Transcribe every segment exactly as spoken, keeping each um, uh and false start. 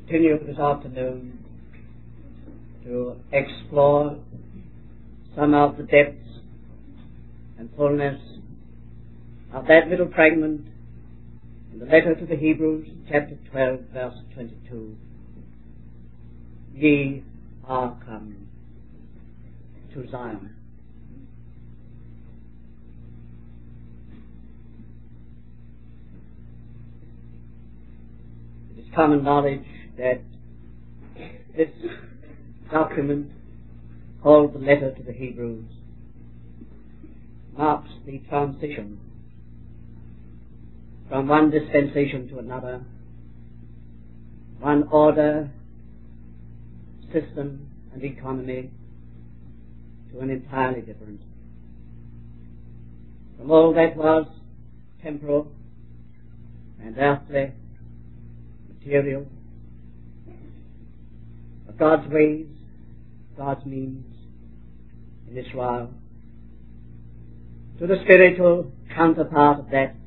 continue this afternoon to explore some of the depths and fullness of that little fragment in the letter to the Hebrews, chapter twelve, verse twenty-two. Ye are come to Zion. It is common knowledge that this document, called the letter to the Hebrews, marks the transition from one dispensation to another, one order, system, and economy to an entirely different. From all that was temporal and earthly, material, of God's ways, God's means in this world, to the spiritual counterpart of that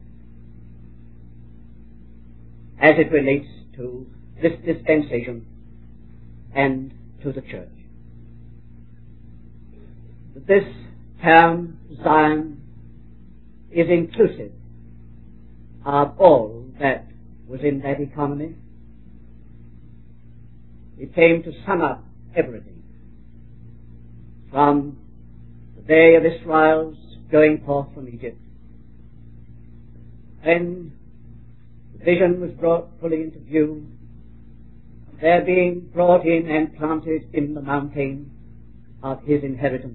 as it relates to this dispensation and to the church. This term, Zion, is inclusive of all that was in that economy. It came to sum up everything, from the day of Israel's going forth from Egypt, when the vision was brought fully into view, their being brought in and planted in the mountain of his inheritance.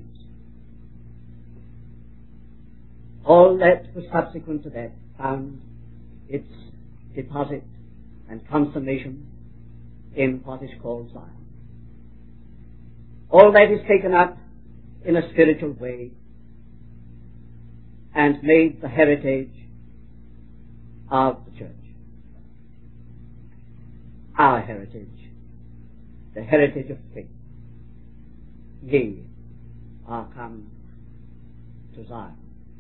All that was subsequent to that found its deposit and consummation in what is called Zion. All that is taken up in a spiritual way and made the heritage of the church. Our heritage, the heritage of faith. Ye are come to Zion.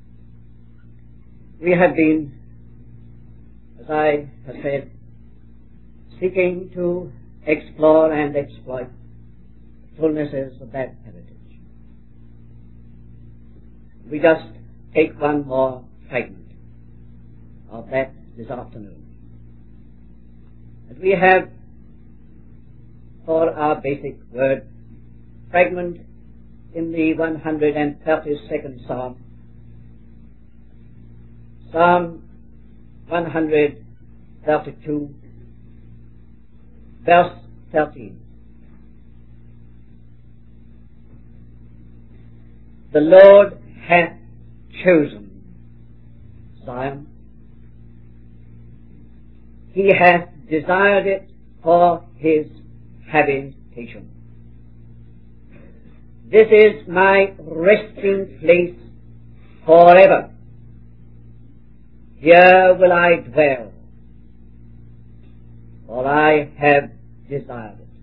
We have been, as I have said, seeking to explore and exploit the fullnesses of that heritage. We just take one more fragment of that this afternoon. And we have, for our basic word, fragment in the one hundred thirty-second Psalm, Psalm one hundred thirty-two, verse thirteen. The Lord hath chosen Zion. He hath desired it for his habitation. This is my resting place forever. Here will I dwell, for I have desired it.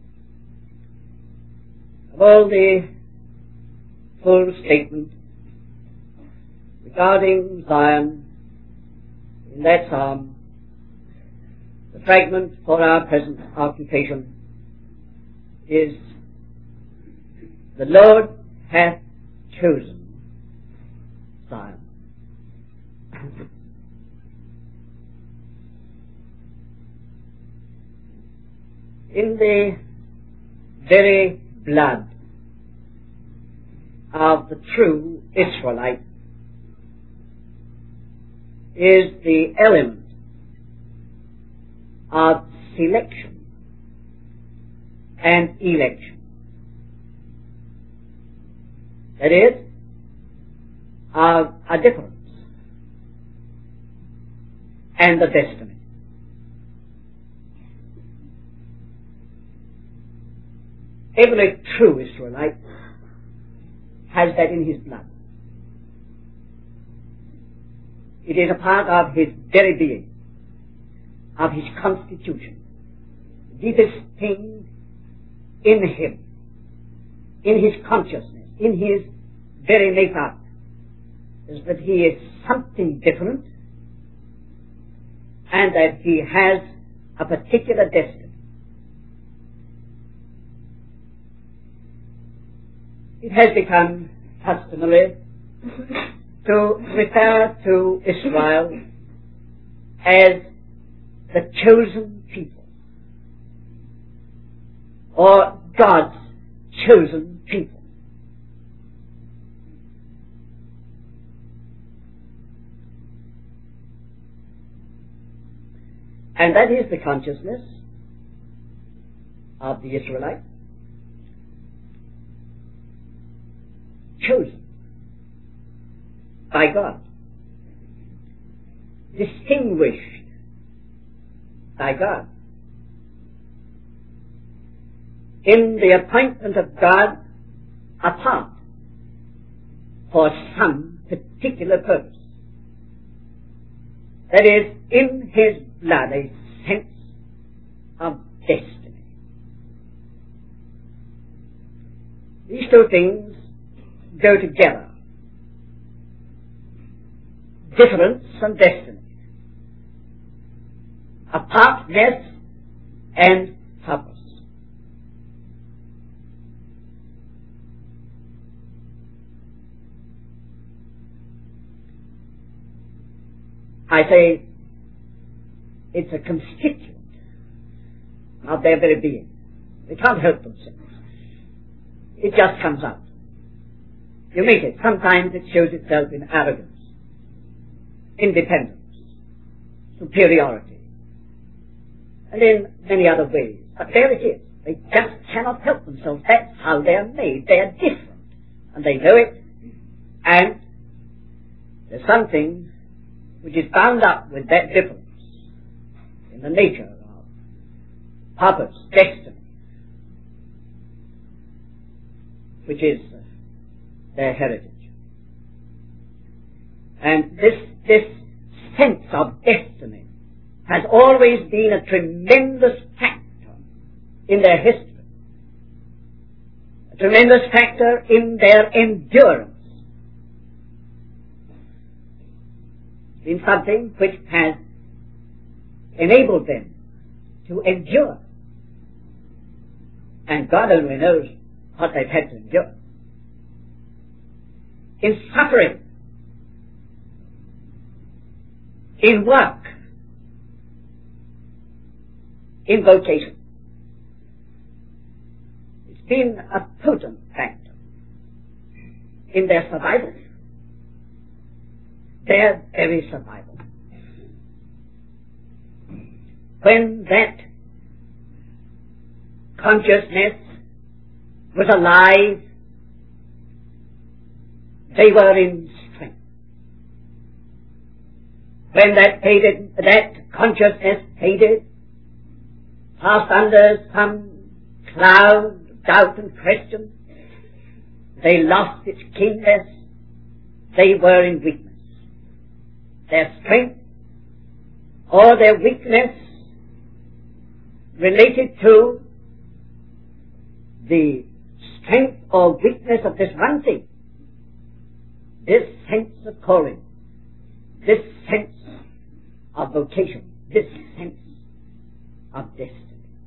Of all the full statement regarding Zion in that psalm, the fragment for our present occupation is, the Lord hath chosen Zion. In the very blood of the true Israelite is the element of selection and election. That is, of a difference and a destiny. Every true Israelite has that in his blood. It is a part of his very being, of his constitution. The deepest thing in him, in his consciousness, in his very makeup, is that he is something different and that he has a particular destiny. it has become customary to refer to Israel as the chosen people, or God's chosen people. And that is the consciousness of the Israelite, chosen by God, distinguished by God, in the appointment of God apart for some particular purpose. That is, in His blood, a sense of destiny. These two things go together. Difference and destiny. Apartness and purpose. I say it's a constituent of their very being. They can't help themselves. It just comes out. You meet it. Sometimes it shows itself in arrogance, independence, superiority, and in many other ways. But there it is. They just cannot help themselves. That's how they're made. They're different. And they know it. And there's something which is bound up with that difference in the nature of purpose, destiny, which is their heritage. And this, this sense of destiny has always been a tremendous factor in their history, a tremendous factor in their endurance, in something which has enabled them to endure. And God only knows what they've had to endure. In suffering, in work, in vocation. It's been a potent factor in their survival, their very survival. When that consciousness was alive, they were in strength. When that faded, that consciousness faded, passed under some cloud of doubt and question, they lost its keenness, they were in weakness. Their strength or their weakness related to the strength or weakness of this one thing, this sense of calling, this sense of vocation, this sense of destiny.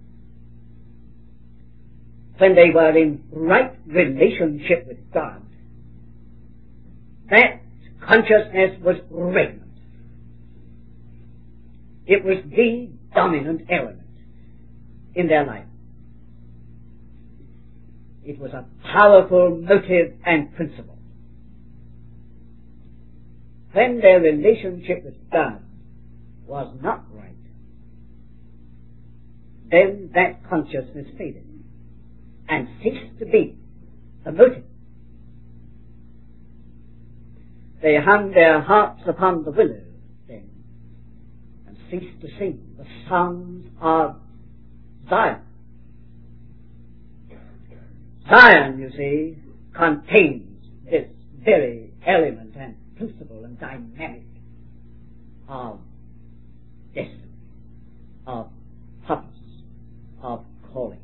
When they were in right relationship with God, that consciousness was regnant. It was the dominant element in their life. It was a powerful motive and principle. When their relationship with God was not right, then that consciousness faded and ceased to be the motive. They hung their harps upon the willow then and ceased to sing the songs of Zion. Zion, you see, contains this very element and principle and dynamic of destiny, of purpose, of calling.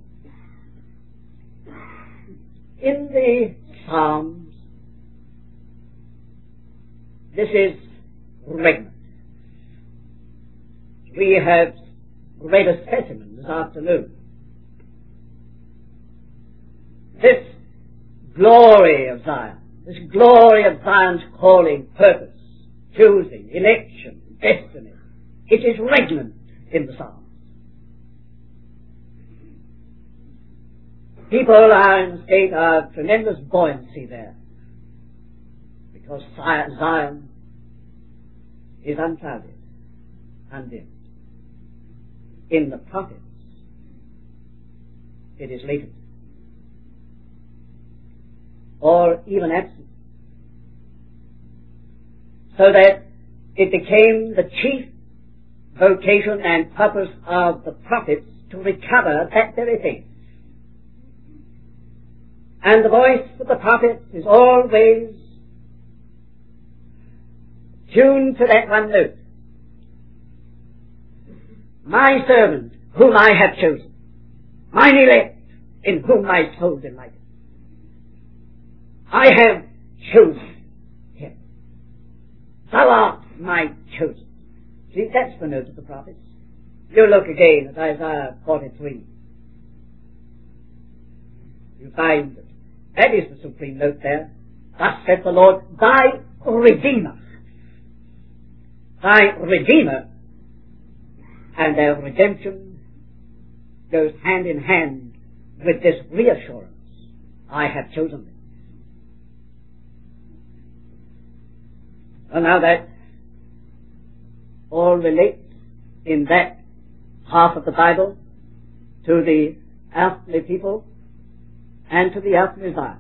In the Psalms, this is regnant. We have read a specimen this afternoon. This glory of Zion, this glory of Zion's calling, purpose, choosing, election, destiny. It is regnant in the Psalms. People are in a state of tremendous buoyancy there, because Zion is unclouded, undimmed. In the prophets, it is latent, or even absent, so that it became the chief vocation and purpose of the prophets to recover that very thing. And the voice of the prophet is always tuned to that one note. My servant, whom I have chosen, mine elect, in whom my soul delighteth. I have chosen him. Thou art my chosen. See, that's the note of the prophets. You look again at Isaiah forty-three. You find that that is the supreme note there. Thus saith the Lord, thy Redeemer. Thy Redeemer. And their redemption goes hand in hand with this reassurance. I have chosen them. Well, now that all relates in that half of the Bible to the earthly people and to the earthly Zion.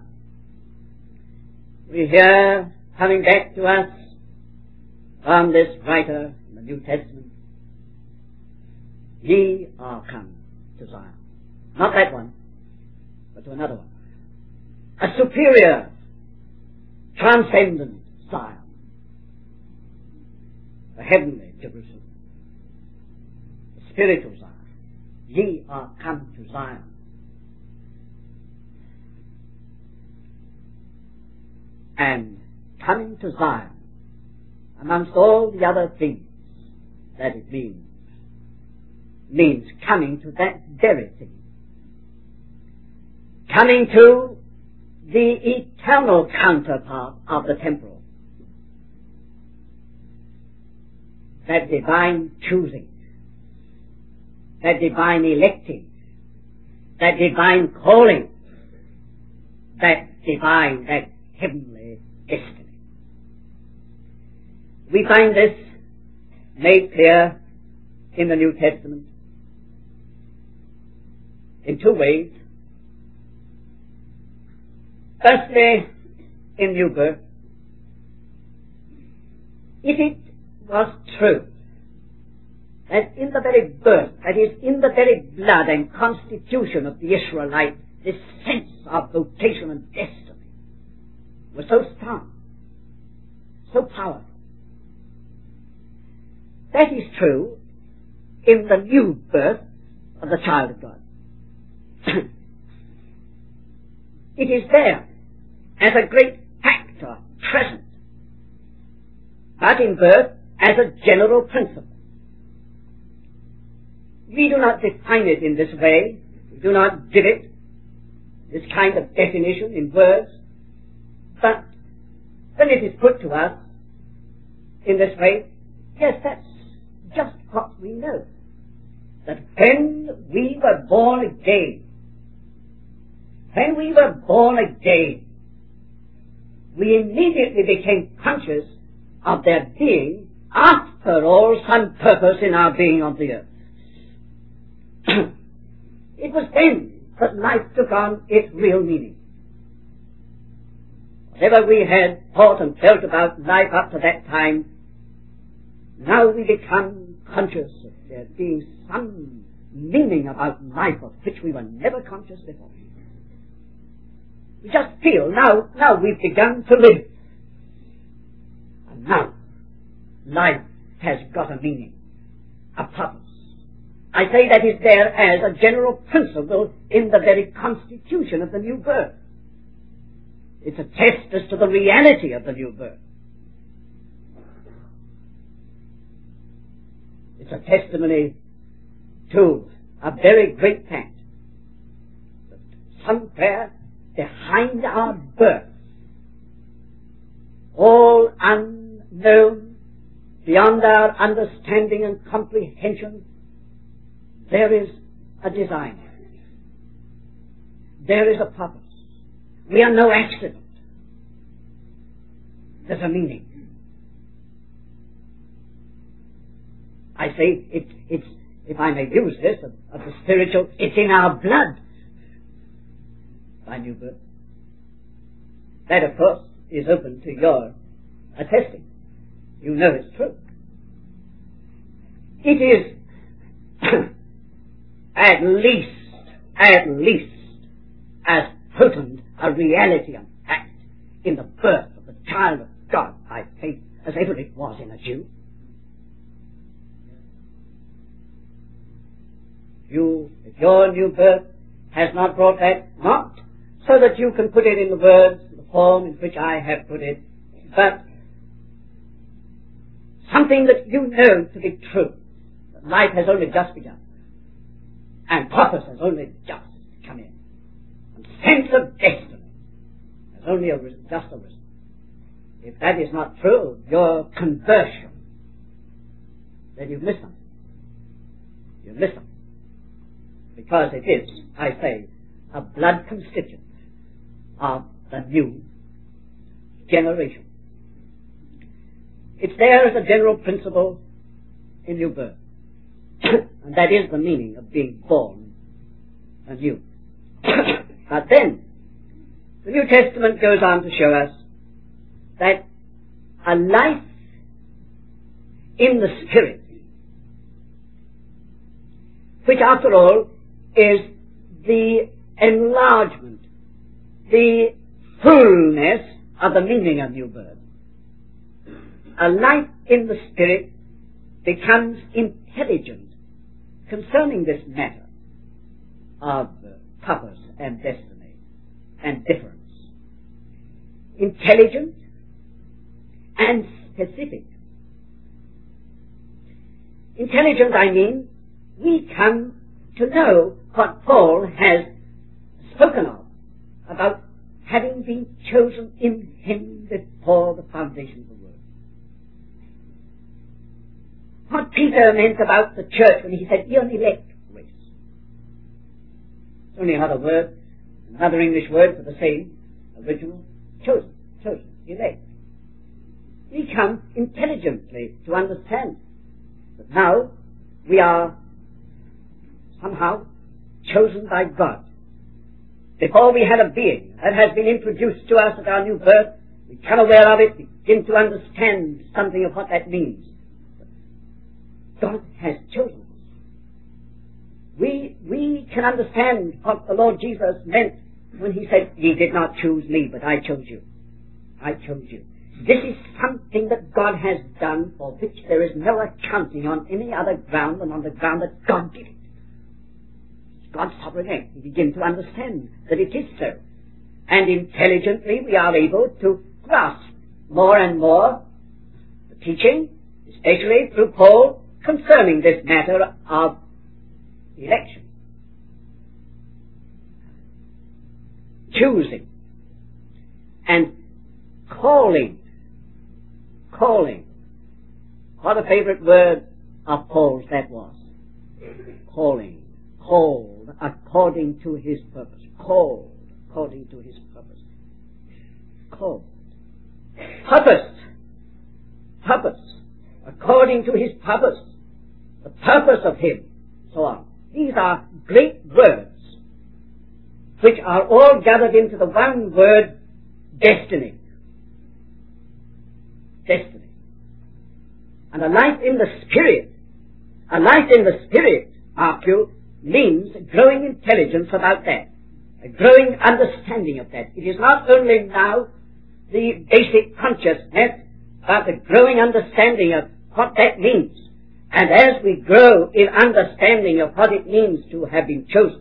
We hear coming back to us from this writer in the New Testament, ye are come to Zion. Not that one, but to another one. A superior, transcendent Zion. The heavenly Jerusalem. The spiritual Zion. Ye are come to Zion. And coming to Zion, amongst all the other things that it means, means coming to that very thing. Coming to the eternal counterpart of the temporal. That divine choosing. That divine electing. That divine calling. That divine, that heavenly destiny. We find this made clear in the New Testament in two ways. Firstly, in new birth. If it was true that in the very birth, that is, in the very blood and constitution of the Israelite, this sense of vocation and destiny was so strong, so powerful. That is true in the new birth of the child of God. It is there as a great factor present, but in birth as a general principle. We do not define it in this way. We do not give it this kind of definition in words. But when it is put to us in this way, yes, that's just what we know. That when we were born again, when we were born again, we immediately became conscious of there being, after all, some purpose in our being on the earth. It was then that life took on its real meaning. Whatever we had thought and felt about life up to that time, now we become conscious of there being some meaning about life of which we were never conscious before. We just feel now, now we've begun to live. And now, life has got a meaning, a purpose. I say that is there as a general principle in the very constitution of the new birth. It's a test as to the reality of the new birth. It's a testimony to a very great fact. That somewhere behind our birth, all unknown, beyond our understanding and comprehension, there is a design. There is a purpose. We are no accident. There's a meaning. I say it, it's, if I may use this, of, of the spiritual, it's in our blood by new birth. That, of course, is open to your attesting. You know it's true. It is at least, at least as potent a reality and fact in the birth of the child of God by faith as ever it was in a Jew. You, if your new birth has not brought that, not so that you can put it in the words, the form in which I have put it, but something that you know to be true. That life has only just begun, and purpose has only just come in, and sense of destiny has only arisen, just arisen. If that is not true, your conversion, then you've missed something. You've missed something. Because it is, I say, a blood constituent of the new generation. It's there as a general principle in new birth. And that is the meaning of being born anew. But then, the New Testament goes on to show us that a life in the Spirit, which after all is the enlargement, the fullness of the meaning of new birth. A life in the Spirit becomes intelligent concerning this matter of purpose and destiny and difference. Intelligent and specific. Intelligent, I mean, we come to know what Paul has spoken of about having been chosen in him before the foundation of the world. What Peter meant about the church when he said, you're an elect race. It's only another word, another English word for the same original, chosen, chosen, elect. We come intelligently to understand that now we are somehow chosen by God. Before we had a being that has been introduced to us at our new birth, we become aware of it, begin to understand something of what that means. God has chosen us. We, we can understand what the Lord Jesus meant when he said, ye did not choose me, but I chose you. I chose you. This is something that God has done for which there is no accounting on any other ground than on the ground that God did it. God's sovereign act. We begin to understand that it is so. And intelligently we are able to grasp more and more the teaching, especially through Paul, concerning this matter of election. Choosing. And calling. Calling. What a favorite word of Paul's that was. Calling. Called according to his purpose. Called according to his purpose. Called. Purpose. Purpose. According to his purpose. The purpose of him. So on. These are great words which are all gathered into the one word, destiny. Destiny. And a life in the Spirit, a life in the Spirit, mark you, means a growing intelligence about that, a growing understanding of that. It is not only now the basic consciousness, but the growing understanding of what that means. And as we grow in understanding of what it means to have been chosen,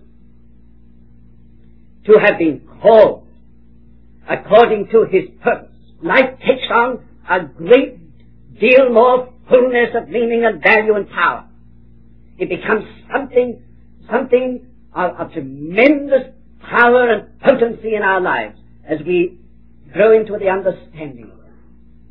to have been called according to his purpose, life takes on a great deal more fullness of meaning and value and power. It becomes something, something of, of tremendous power and potency in our lives as we grow into the understanding of it.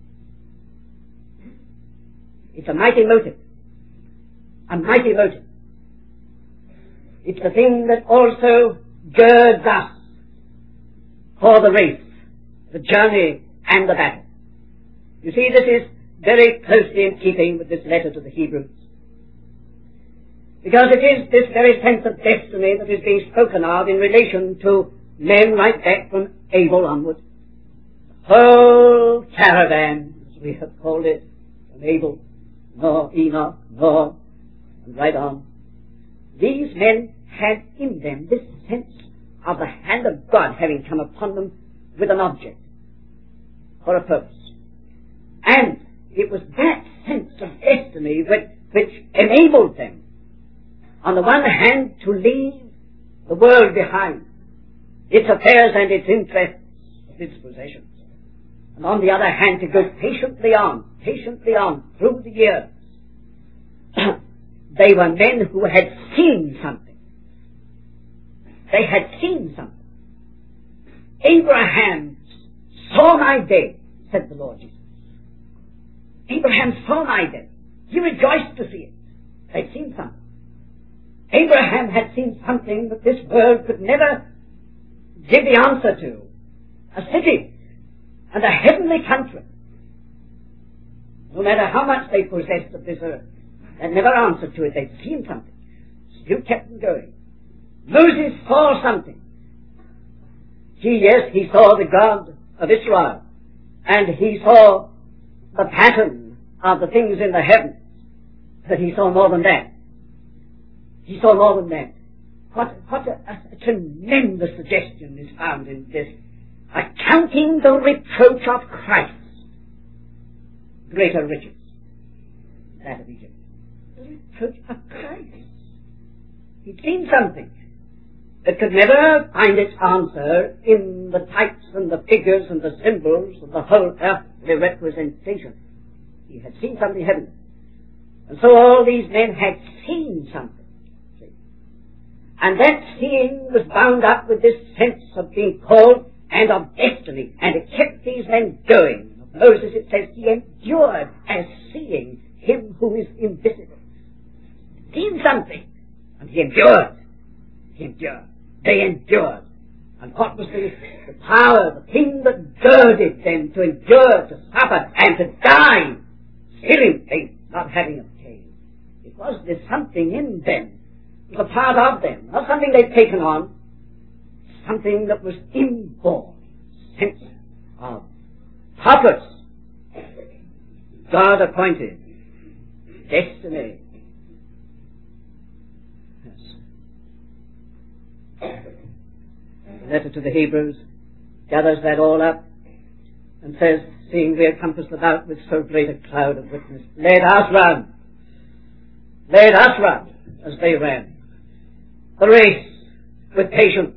It's a mighty motive. A mighty motive. It's the thing that also girds us for the race, the journey, and the battle. You see, this is very closely in keeping with this letter to the Hebrews. Because it is this very sense of destiny that is being spoken of in relation to men right back from Abel onward. The whole caravan, as we have called it, from Abel, Noah, Enoch, Noah, and right on. These men had in them this sense of the hand of God having come upon them with an object, for a purpose. And it was that sense of destiny which, which enabled them, on the one hand, to leave the world behind, its affairs and its interests, its possessions, and on the other hand, to go patiently on, patiently on through the years. They were men who had seen something. They had seen something. Abraham saw my day, said the Lord Jesus. Abraham saw my day. He rejoiced to see it. They'd seen something. Abraham had seen something that this world could never give the answer to. A city and a heavenly country. No matter how much they possessed of this earth, they never answered to it. They'd seen something. Still kept them going. Moses saw something. He, yes, he saw the God of Israel. And he saw the pattern of the things in the heavens. But he saw more than that. He saw more than that. What, what a, a tremendous suggestion is found in this. Accounting the reproach of Christ greater riches than that of Egypt. The reproach of Christ. He'd seen something that could never find its answer in the types and the figures and the symbols and the whole earthly representation. He had seen something heavenly. And so all these men had seen something. See? And that seeing was bound up with this sense of being called and of destiny. And it kept these men going. Of Moses it says he endured as seeing him who is invisible. Seen something. And he endured. He endured. They endured. And what was the, the power, the thing that girded them to endure, to suffer, and to die, still in faith, not having obtained? It was this something in them. It was a part of them. Not something they'd taken on. Something that was inborn. Sense of purpose. God appointed. Destiny. The letter to the Hebrews gathers that all up and says, seeing we are compassed about with so great a cloud of witness, let us run, let us run as they ran, the race with patience.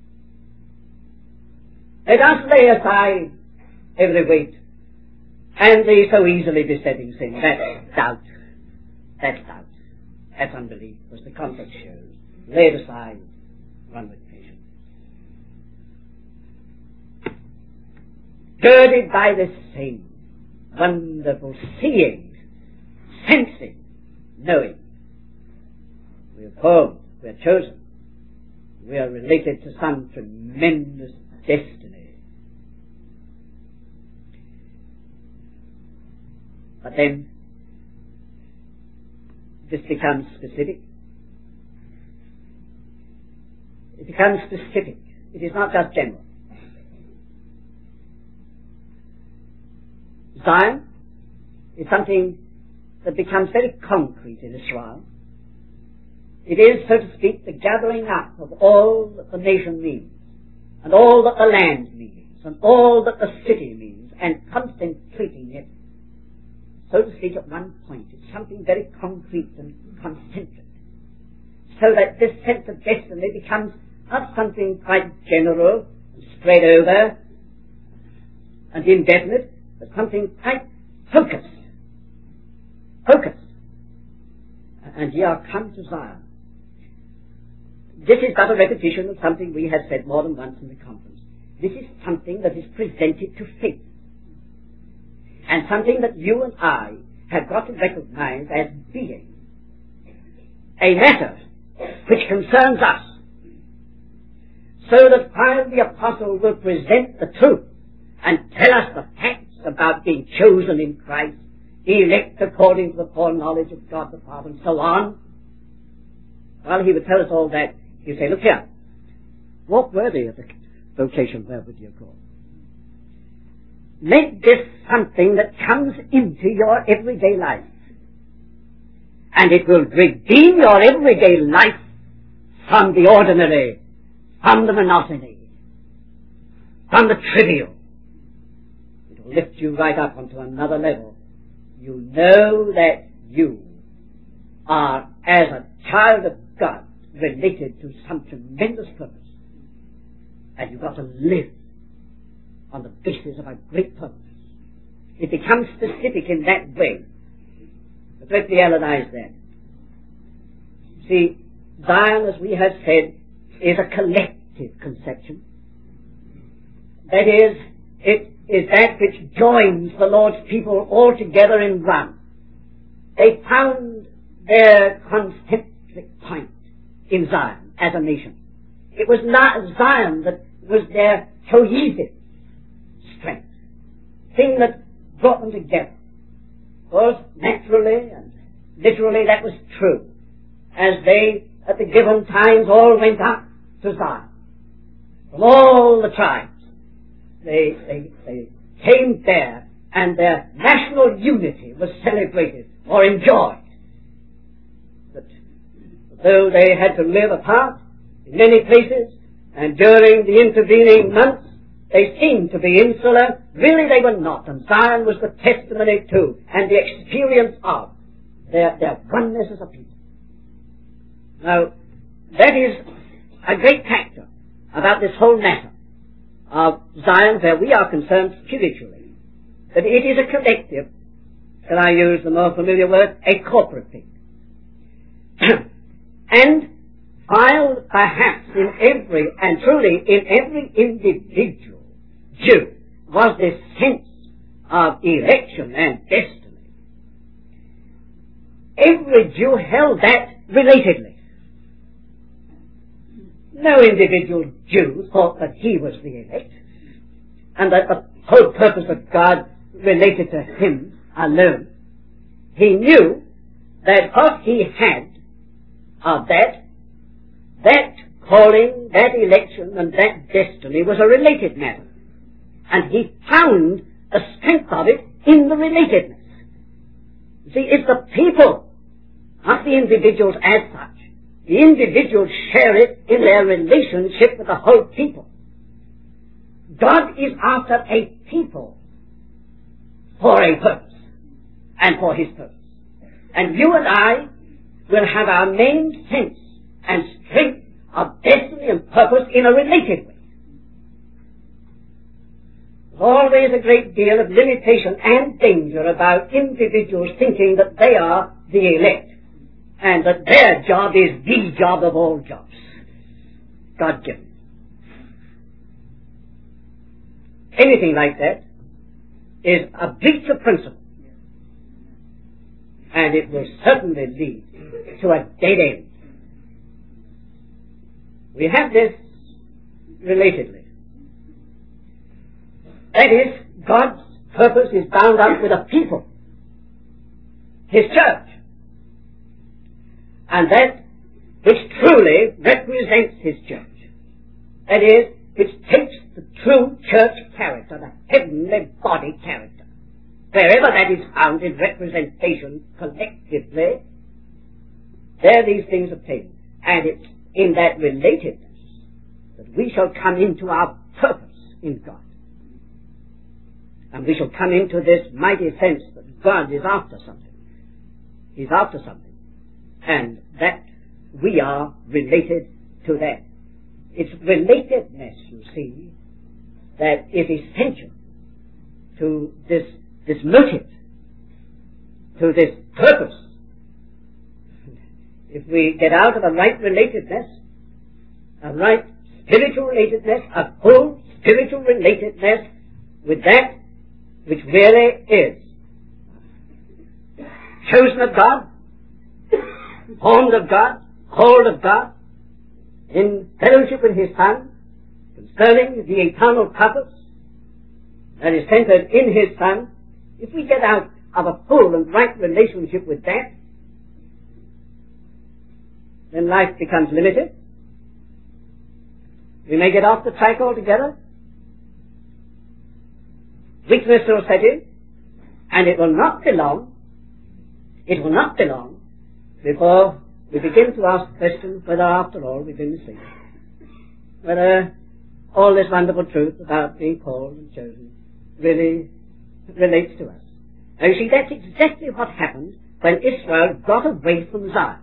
Let us lay aside every weight and the so easily besetting sin. That's doubt. That's doubt. That's unbelief, as the context shows. Lay it aside. Run with patience. Girded by this same wonderful seeing, sensing, knowing. We are called, we are chosen, we are related to some tremendous destiny. But then, this becomes specific. It becomes specific. It is not just general. Zion is something that becomes very concrete in Israel. It is, so to speak, the gathering up of all that the nation means, and all that the land means, and all that the city means, and concentrating it, so to speak, at one point. It's something very concrete and concentric. So that this sense of destiny becomes not something quite general and spread over and indefinite, but something quite focused. Focused. And ye are come to Zion. this is but a repetition of something we have said more than once in the conference. This is something that is presented to faith. And something that you and I have got to recognize as being a matter which concerns us. So that while the apostle will present the truth and tell us the facts about being chosen in Christ, elect according to the foreknowledge of God the Father, and so on, while he would tell us all that, he'd say, look here, walk worthy of the vocation wherewith you're called. Make this something that comes into your everyday life. And it will redeem your everyday life from the ordinary, from the monotony, from the trivial. It will lift you right up onto another level. You know that you are, as a child of God, related to some tremendous purpose. And you've got to live on the basis of a great purpose. It becomes specific in that way. But let me analyze that. See, Zion, as we have said, is a collective conception. That is, it is that which joins the Lord's people all together in one. They found their concentric point in Zion as a nation. It was not Zion that was their cohesive strength, thing that brought them together. Both naturally and literally that was true, as they at the given times all went up to Zion. From all the tribes, they, they, they came there, and their national unity was celebrated or enjoyed. But though they had to live apart in many places, and during the intervening months, they seemed to be insular. Really they were not. And Zion was the testimony to and the experience of their, their oneness as a people. Now, that is a great factor about this whole matter of Zion where we are concerned spiritually. That it is a collective, shall I use the more familiar word, a corporate thing. And while perhaps in every, and truly in every individual Jew was this sense of election and destiny, every Jew held that relatedly. No individual Jew thought that he was the elect, and that the whole purpose of God related to him alone. He knew that what he had of that, that calling, that election, and that destiny was a related matter. And he found the strength of it in the relatedness. You see, it's the people, not the individuals as such. The individuals share it in their relationship with the whole people. God is after a people for a purpose, and for his purpose. And you and I will have our main sense and strength of destiny and purpose in a related way. There's always a great deal of limitation and danger about individuals thinking that they are the elect, and that their job is the job of all jobs, God-given. Anything like that is a breach of principle, and it will certainly lead to a dead end. We have this relatedly. That is, God's purpose is bound up with a people, his church, and that which truly represents his church. That is, which takes the true church character, the heavenly body character. Wherever that is found in representation collectively, there these things obtain. And it's in that relatedness that we shall come into our purpose in God. And we shall come into this mighty sense that God is after something. He's after something. And that we are related to that. It's relatedness, you see, that is essential to this, this motive, to this purpose. If we get out of the right relatedness, a right spiritual relatedness, a full spiritual relatedness with that which really is chosen of God, formed of God, called of God, in fellowship with His Son, concerning the eternal purpose that is centered in His Son. If we get out of a full and right relationship with that, then life becomes limited. We may get off the track altogether. Weakness will set in, and it will not be long, it will not be long before we begin to ask the question whether after all we've been deceived. Whether all this wonderful truth about being called and chosen really relates to us. Now you see, that's exactly what happened when Israel got away from Zion.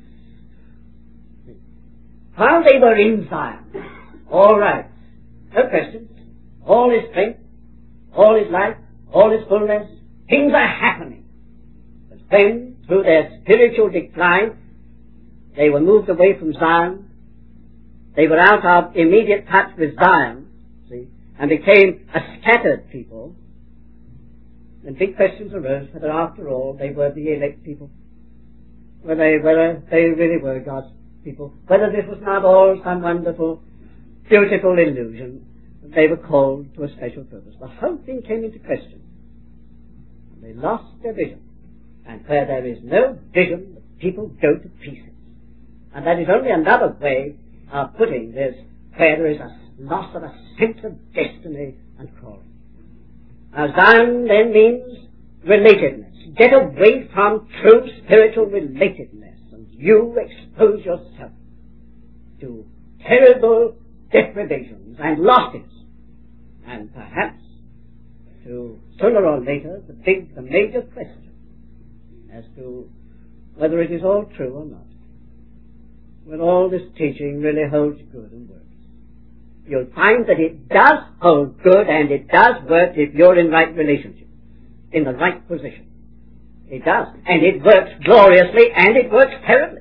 While they were in Zion, all right, no questions, all is strength, all is life, all is fullness, things are happening. But then, through their spiritual decline, they were moved away from Zion. They were out of immediate touch with Zion, see, and became a scattered people. And big questions arose whether after all they were the elect people, whether they, whether they really were God's people, whether this was not all some wonderful, beautiful illusion, that they were called to a special purpose. The whole thing came into question. And they lost their vision. And where there is no vision, the people go to pieces. And that is only another way of putting this, where there is a loss of a sense of destiny and calling. Now Zion then means relatedness. Get away from true spiritual relatedness, and you expose yourself to terrible deprivations and losses, and perhaps to, sooner or later, the big, the major question as to whether it is all true or not. When all this teaching really holds good and works. You'll find that it does hold good and it does work if you're in right relationship, in the right position. It does. And it works gloriously and it works terribly.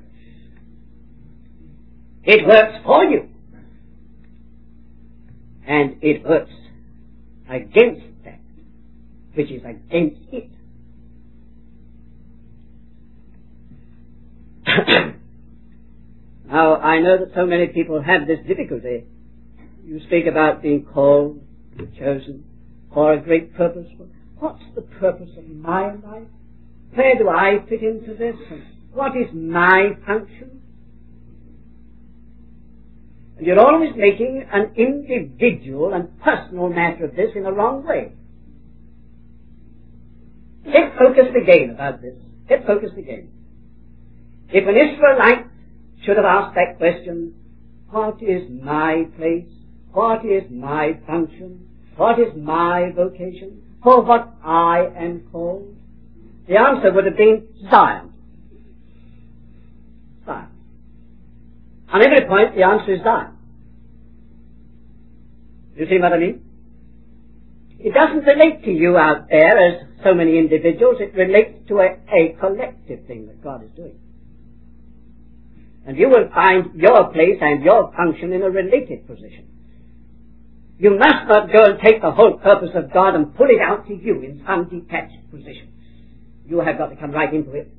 It works for you. And it works against that which is against it. Now, I know that so many people have this difficulty. You speak about being called, chosen, for a great purpose. What's the purpose of my life? Where do I fit into this? And what is my function? And you're always making an individual and personal matter of this in the wrong way. Get focused again about this. Get focused again. If an Israelite should have asked that question, what is my place? What is my function? What is my vocation? For what I am called? The answer would have been Zion. Zion. On every point, the answer is Zion. You see what I mean? It doesn't relate to you out there as so many individuals. It relates to a, a collective thing that God is doing. And you will find your place and your function in a related position. You must not go and take the whole purpose of God and pull it out to you in some detached position. You have got to come right into it.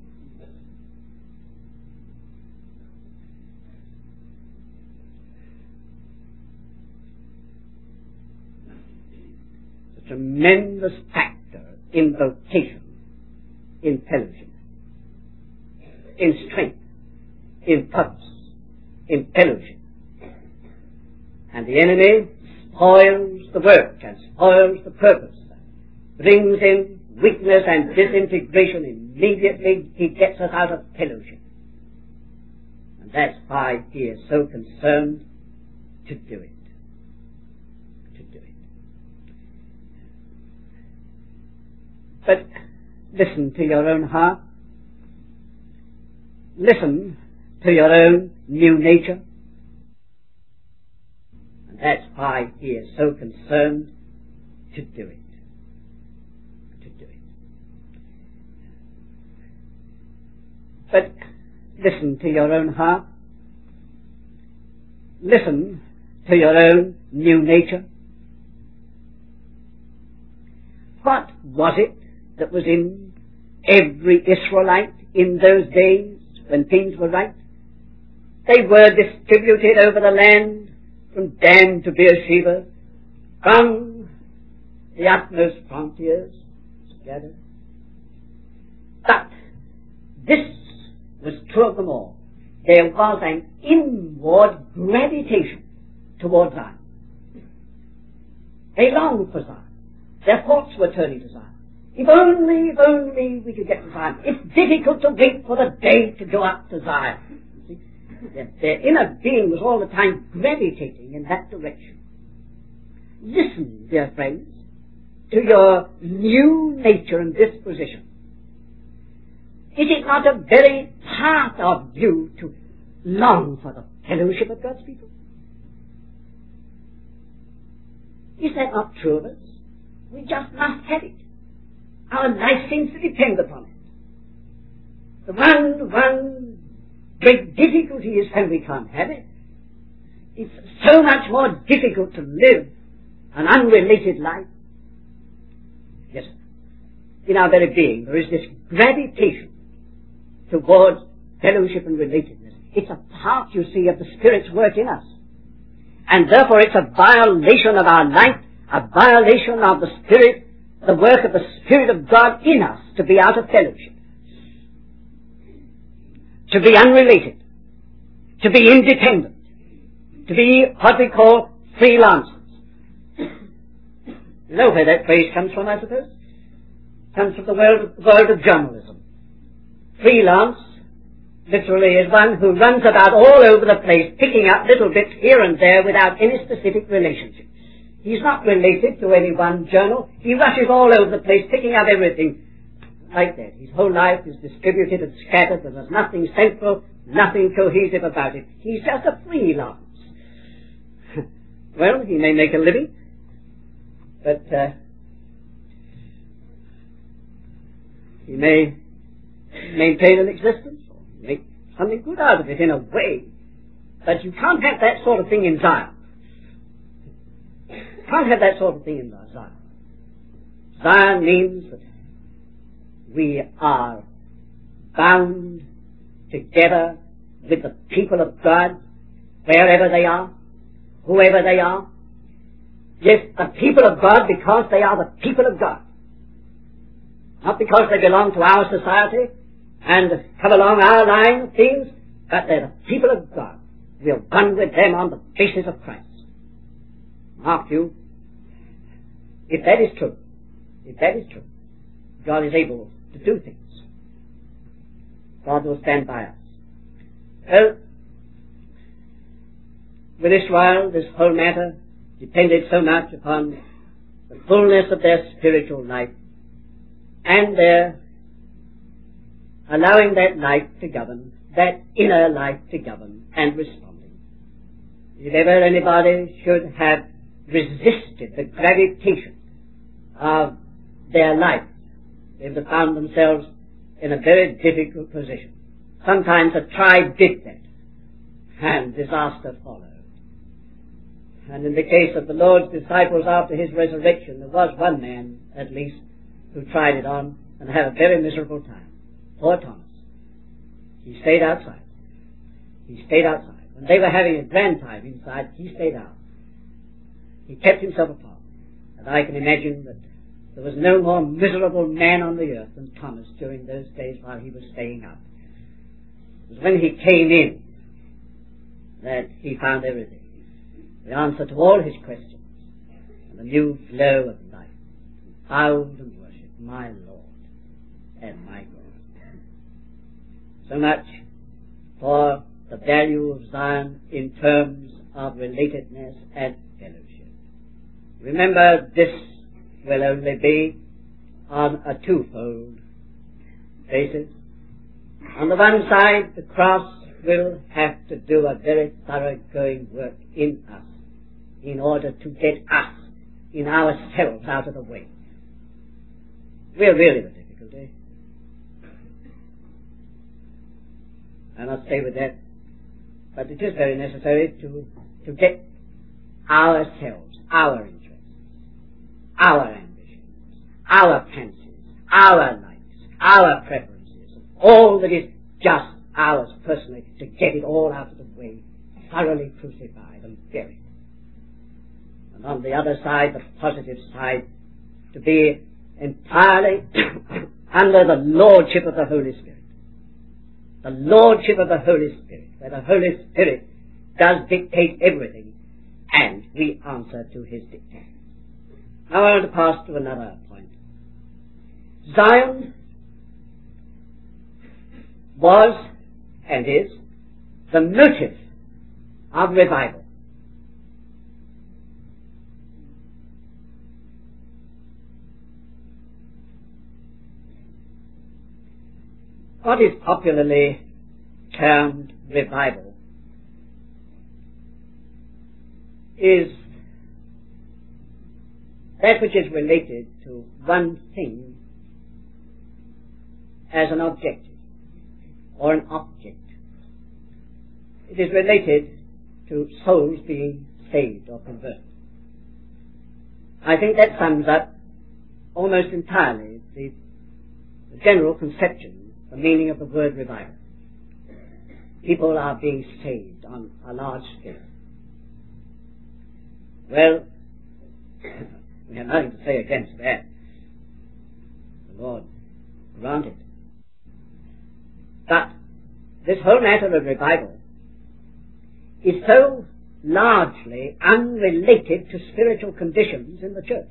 A tremendous factor in vocation, in fellowship, in strength, in purpose, in fellowship. And the enemy spoils the work and spoils the purpose, brings in weakness and disintegration. Immediately he gets us out of fellowship. And that's why he is so concerned to do it. To do it. But listen to your own heart. Listen to your own new nature. And that's why he is so concerned to do it. To do it. But listen to your own heart. listen to your own new nature. What was it that was in every Israelite in those days when things were right? They were distributed over the land from Dan to Beersheba, from the utmost frontiers together. But this was true of them all. There was an inward gravitation towards Zion. They longed for Zion. Their thoughts were turning to Zion. If only, if only we could get to Zion. It's difficult to wait for the day to go up to Zion. See? Their, their inner being was all the time gravitating in that direction. Listen, dear friends, to your new nature and disposition. Is it not a very part of you to long for the fellowship of God's people? Is that not true of us? We just must have it. Our life seems to depend upon it. The one, one great difficulty is when we can't have it. It's so much more difficult to live an unrelated life. Yes, in our very being there is this gravitation towards fellowship and relatedness. It's a part, you see, of the Spirit's work in us. And therefore it's a violation of our life, a violation of the Spirit, the work of the Spirit of God in us to be out of fellowship, to be unrelated, to be independent, to be what we call freelancers. You know where that phrase comes from, I suppose? It comes from the world, world of journalism. Freelance, literally, is one who runs about all over the place, picking up little bits here and there without any specific relationship. He's not related to any one journal. He rushes all over the place, picking up everything like that. His whole life is distributed and scattered, and there's nothing central, nothing cohesive about it. He's just a freelance. Well, he may make a living, but uh, he may maintain an existence, or make something good out of it in a way. But you can't have that sort of thing in Zion. You can't have that sort of thing in Zion. Zion means that we are bound together with the people of God, wherever they are, whoever they are. Yes, the people of God because they are the people of God. Not because they belong to our society and come along our line of things, but they're the people of God. We are one with them on the basis of Christ. Mark you, if that is true, if that is true, God is able to do things. God will stand by us. Well, with Israel, this whole matter depended so much upon the fullness of their spiritual life and their allowing that life to govern, that inner life to govern and responding. If ever anybody should have resisted the gravitation of their life, they would have found themselves in a very difficult position. Sometimes a tribe did that, and disaster followed. And in the case of the Lord's disciples after his resurrection, there was one man, at least, who tried it on and had a very miserable time. Poor Thomas. He stayed outside. He stayed outside. When they were having a grand time inside, he stayed out. He kept himself apart. And I can imagine that there was no more miserable man on the earth than Thomas during those days while he was staying out. It was when he came in that he found everything. The answer to all his questions, and a new flow of life, bowed and worshipped my Lord and my God. So much for the value of Zion in terms of relatedness and fellowship. Remember, this will only be on a twofold basis. On the one side, the cross will have to do a very thoroughgoing work in us in order to get us in ourselves out of the way. We're really the difficulty. I must stay with that. But it is very necessary to to get ourselves, our interests, our ambitions, our fancies, our likes, our preferences, all that is just ours personally, to get it all out of the way, thoroughly crucified and buried. And on the other side, the positive side, to be entirely under the lordship of the Holy Spirit. The lordship of the Holy Spirit, where the Holy Spirit does dictate everything, and we answer to his dictate. Now I want to pass to another point. Zion was and is the motive of revival. What is popularly termed revival is that which is related to one thing as an objective or an object. It is related to souls being saved or converted. I think that sums up almost entirely the, the general conception, the meaning of the word revival. People are being saved on a large scale. Well, we have nothing to say against that. The Lord grant it. But this whole matter of revival is so largely unrelated to spiritual conditions in the church.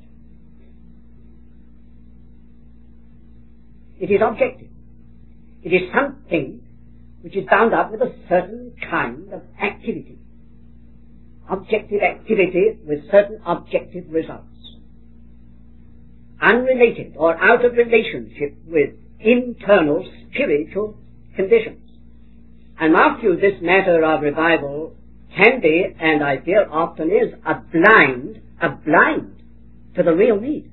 It is objective. It is something which is bound up with a certain kind of activity. Objective activity with certain objective results. Unrelated or out of relationship with internal spiritual conditions. And mark you, this matter of revival can be, and I fear often is, a blind, a blind to the real need.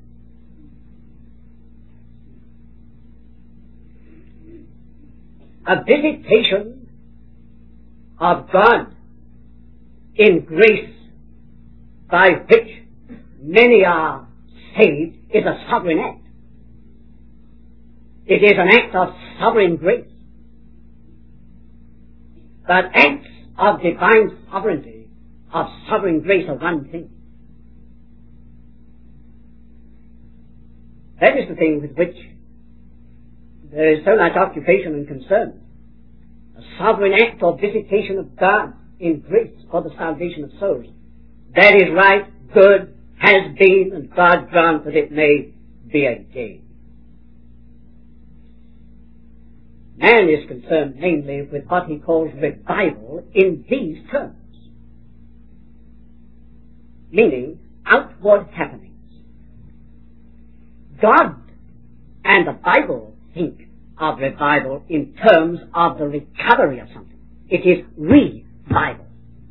A visitation of God in grace by which many are saved is a sovereign act. It is an act of sovereign grace. But acts of divine sovereignty, of sovereign grace, are one thing. That is the thing with which there is so much occupation and concern. A sovereign act or visitation of God in grace for the salvation of souls. That is right, good, has been, and God grant that it may be again. Man is concerned mainly with what he calls revival in these terms, meaning outward happenings. God and the Bible think of revival in terms of the recovery of something. It is revival.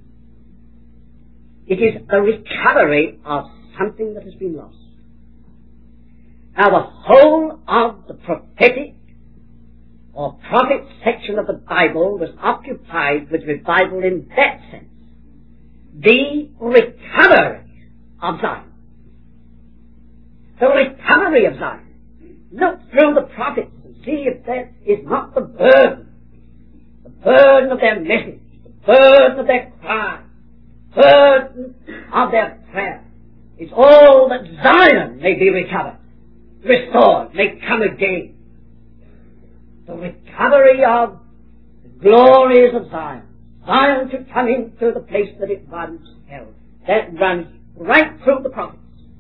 It is the recovery of something that has been lost. Now the whole of the prophetic or prophet section of the Bible was occupied with revival in that sense. The recovery of Zion. The recovery of Zion. Look through the prophets and see if that is not the burden. The burden of their message. The burden of their cry. The burden of their prayer. It's all that Zion may be recovered, restored, may come again. The recovery of the glories of Zion. Zion to come into the place that it once held. That runs right through the prophets.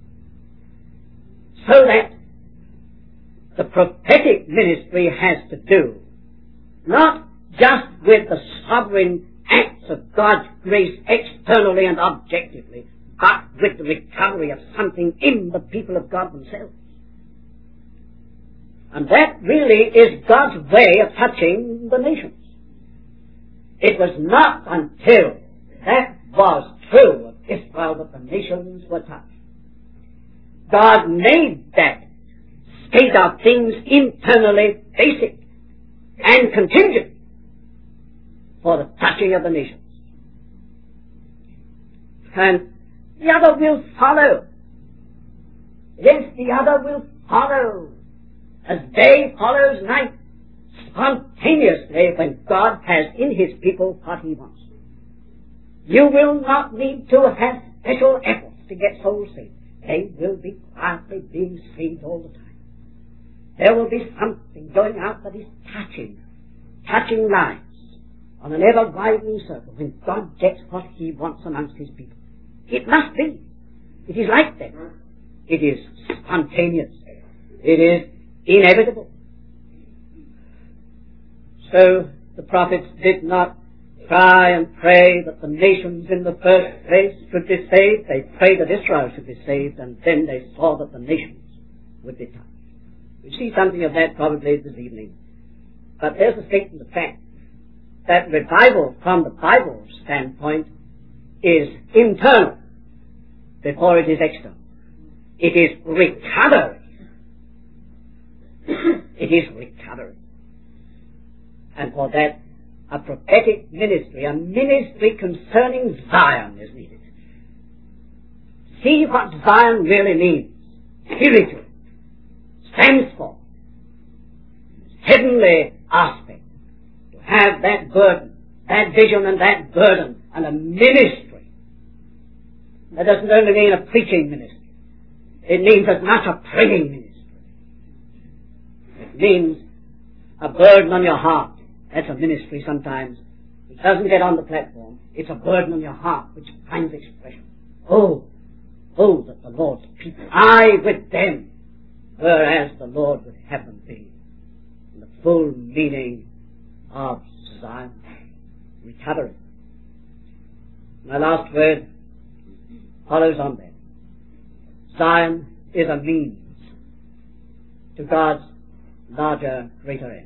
So that the prophetic ministry has to do not just with the sovereign acts of God's grace externally and objectively, but with the recovery of something in the people of God themselves. And that really is God's way of touching the nations. It was not until that was true of Israel that the nations were touched. God made that state of things internally basic and contingent for the touching of the nations. and the other will follow. Yes, the other will follow. As day follows night, spontaneously, when God has in his people what he wants. You will not need to have special efforts to get souls saved. They will be quietly being saved all the time. There will be something going out that is touching, touching lives on an ever-widening circle when God gets what he wants amongst his people. It must be. It is like that. It is spontaneous. It is inevitable. So the prophets did not try and pray that the nations in the first place should be saved. They prayed that Israel should be saved, and then they saw that the nations would be touched. We see something of that probably this evening. But there's a statement of fact that revival from the Bible standpoint is internal before it is external. It is recovery. It is recovery. And for that, a prophetic ministry, a ministry concerning Zion is needed. See what Zion really means. Spiritual. Stands for. Heavenly aspect. To have that burden, that vision and that burden, and a ministry. That doesn't only mean a preaching ministry. It means as much a praying ministry. It means a burden on your heart. That's a ministry sometimes. It doesn't get on the platform. It's a burden on your heart which finds expression. Oh, oh, that the Lord's people, I with them, whereas the Lord would have them be. In the full meaning of Zion. Recovery. My last word follows on that. Zion is a means to God's larger, greater end.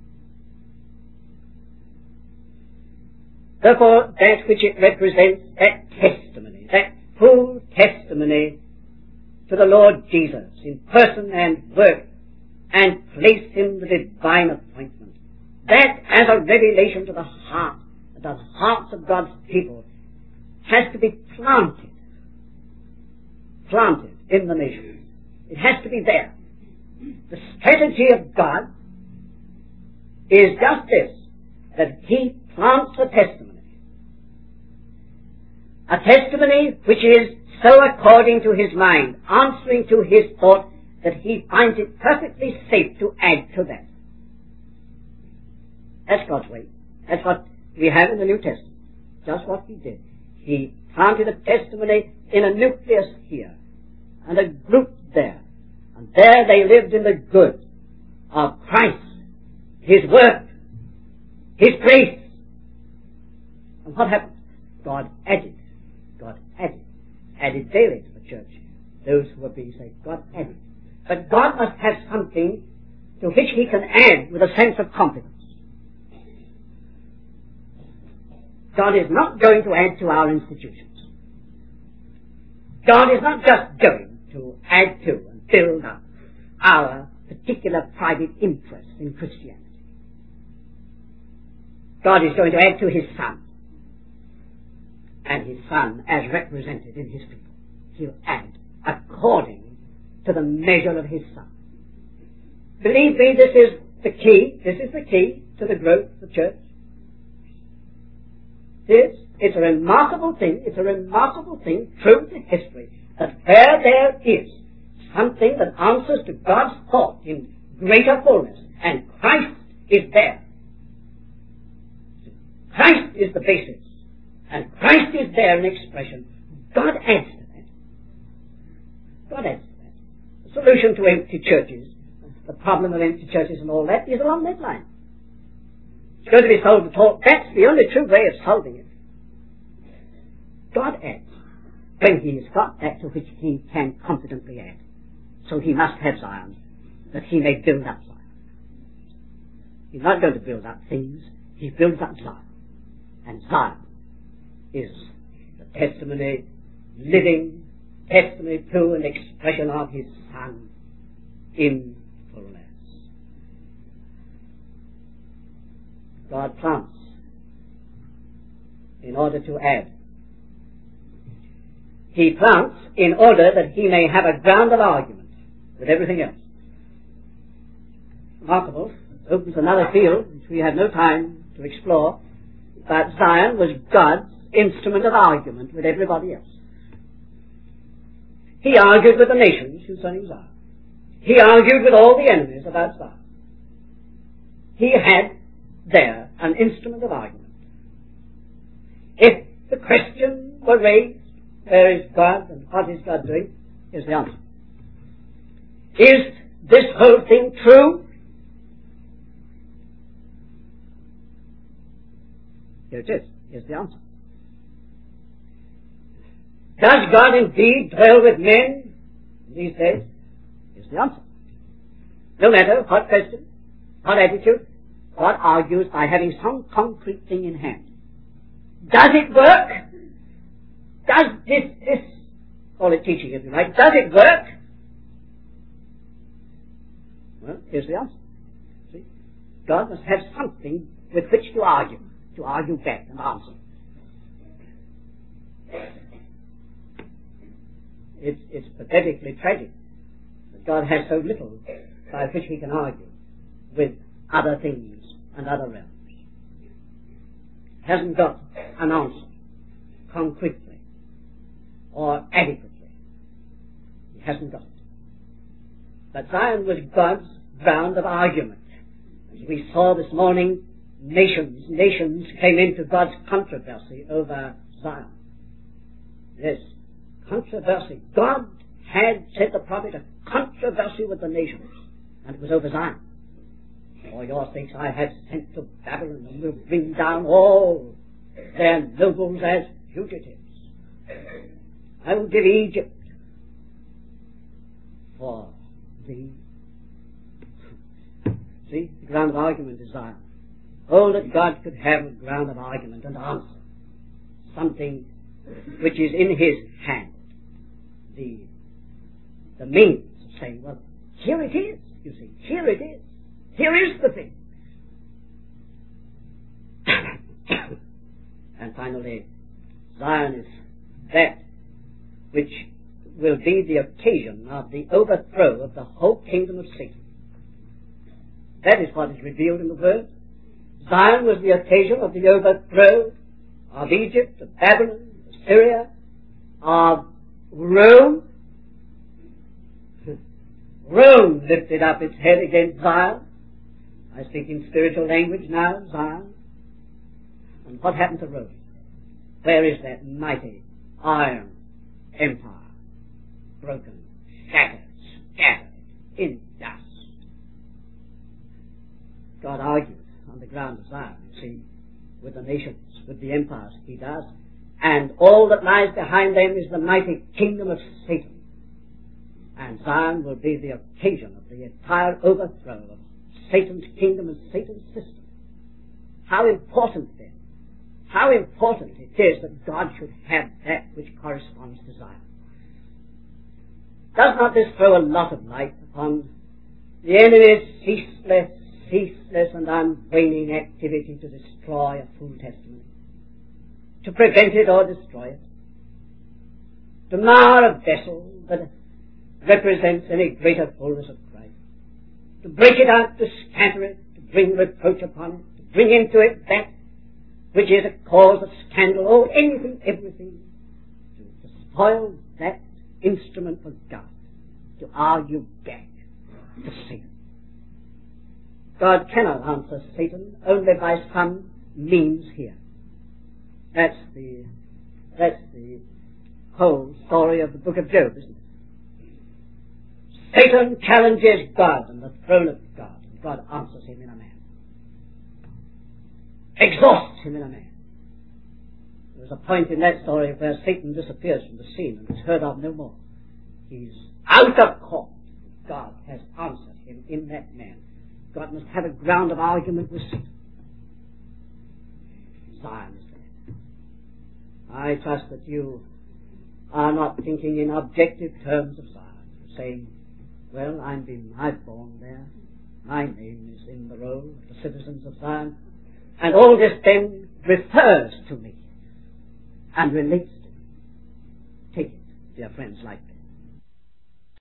Therefore, that which it represents, that testimony, that full testimony to the Lord Jesus in person and work, and place in the divine appointment, that as a revelation to the heart, the hearts of God's people, has to be planted, planted in the nation. It has to be there. The strategy of God is just this, that he plants a testimony. A testimony which is so according to his mind, answering to his thought, that he finds it perfectly safe to add to that. That's God's way. That's what we have in the New Testament. Just what he did. He planted a testimony in a nucleus here, and a group there. And there they lived in the good of Christ, his work, his grace. And what happened? God added. God added. Added daily to the church. Those who were being saved. God added. But God must have something to which he can add with a sense of confidence. God is not going to add to our institutions. God is not just going to add to and build up our particular private interests in Christianity. God is going to add to his Son. And his Son as represented in his people. He'll add according to the measure of his Son. Believe me, this is the key. This is the key to the growth of the church. This, it's a remarkable thing, it's a remarkable thing, true to history, that where there is something that answers to God's thought in greater fullness, and Christ is there. Christ is the basis, and Christ is there in expression. God adds to that. God adds to that. The solution to empty churches, the problem of empty churches and all that, is along that line. It's going to be solved at all. That's the only true way of solving it. God adds when he has got that to which he can confidently add. So he must have Zion, that he may build up Zion. He's not going to build up things. He builds up Zion. And Zion is the testimony, living testimony to and expression of his Son in fullness. God plants in order to add. he plants in order that he may have a ground of argument with everything else. Remarkable. It opens another field which we have no time to explore, that Zion was God's instrument of argument with everybody else. He argued with the nations concerning Zion. He argued with all the enemies about Zion. He had there an instrument of argument. If the question were raised, where is God and what is God doing? Here's the answer. Is this whole thing true? Here it is. Here's the answer. Does God indeed dwell with men these days? Here's the answer. No matter what question, what attitude, God argues by having some concrete thing in hand. Does it work? Does this, this, call it teaching if you like, does it work? Well, here's the answer. See? God must have something with which to argue, to argue back and answer. It's, it's pathetically tragic that God has so little by which he can argue with other things and other realms. Hasn't got an answer concretely or adequately. He hasn't got it. But Zion was God's ground of argument. As we saw this morning, nations, nations came into God's controversy over Zion. Yes, controversy. God had, said the prophet, a controversy with the nations, and it was over Zion. For your sakes I have sent to Babylon, and will bring down all their nobles as fugitives. I will give Egypt for thee. See, the ground of argument is Zion. Oh, that God could have a ground of argument and answer. Something which is in his hand. The, the means of saying, well, here it is, you see, here it is. Here is the thing. And finally, Zion is that which will be the occasion of the overthrow of the whole kingdom of Satan. That is what is revealed in the Word. Zion was the occasion of the overthrow of Egypt, of Babylon, of Syria, of Rome. Rome lifted up its head against Zion. I speak in spiritual language now, Zion. And what happened to Rome? Where is that mighty iron empire? Broken, shattered, scattered, in dust. God argues on the ground of Zion, you see, with the nations, with the empires, he does. And all that lies behind them is the mighty kingdom of Satan. And Zion will be the occasion of the entire overthrow of Satan's kingdom and Satan's system. How important then, how important it is that God should have that which corresponds to Zion. Does not this throw a lot of light upon the enemy's ceaseless, ceaseless and unwaning activity to destroy a full testimony? To prevent it or destroy it? To mar a vessel that represents any greater fullness of Christ? To break it out, to scatter it, to bring reproach upon it, to bring into it that which is a cause of scandal, or anything, everything, to, to spoil that instrument for God, to argue back to Satan. God cannot answer Satan only by some means here. That's the, that's the whole story of the book of Job, isn't it? Satan challenges God on the throne of God, and God answers him in a man. Exhausts him in a man. There was a point in that story where Satan disappears from the scene and is heard of no more. He's out of court. God has answered him in that man. God must have a ground of argument with Satan. Zion is there. I trust that you are not thinking in objective terms of Zion, saying, well, I'm being, I've born there. My name is in the roll of the citizens of Zion. And all this then refers to me and relates to me. Take it. dear friends, like this.